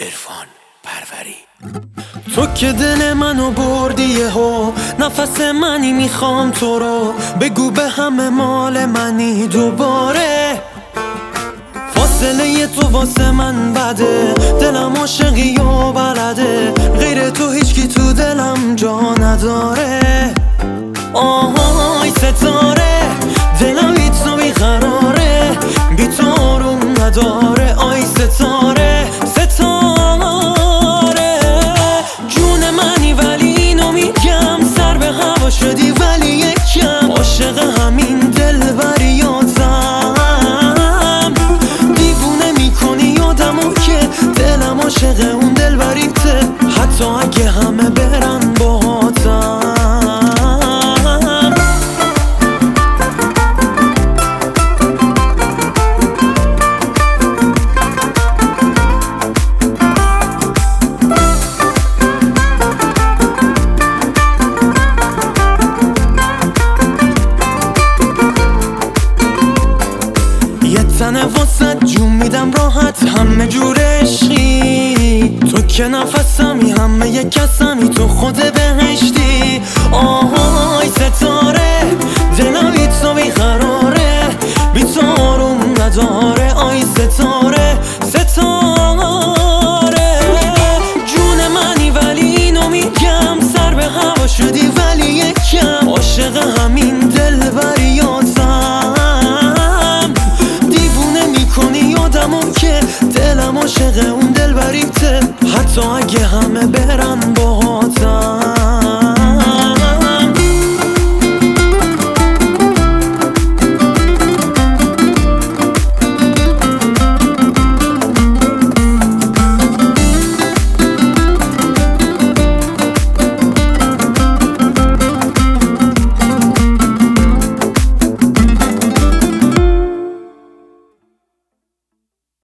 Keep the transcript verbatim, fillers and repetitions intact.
عرفان پروری. تو که دل منو بردی ها، نفس منی میخوام تو رو، بگو به همه مال منی دوباره. فاصله تو واسه من بده، دلم عاشقی و بلده، غیر تو هیچکی تو دلم جا نداره. آهای ستاره، دلم بی تو بیقراره، بی تو آروم نداره. آی ستاره ستاره جون منی، ولی اینو میگم سر به هوا شدی، ولی یکم عاشق همین دلبریاتم. دیوونه میکنی یادمو که دلم عاشق اون دلبریته، حتی اگه همه برن باهاتم. تنه واسد جون میدم راحت، همه جور عشقی. تو که نفسمی، همه یک کسمی، تو خود بهشتی. آهای ستاره، دلم بی تو بیقراره، بی تو آروم نداره.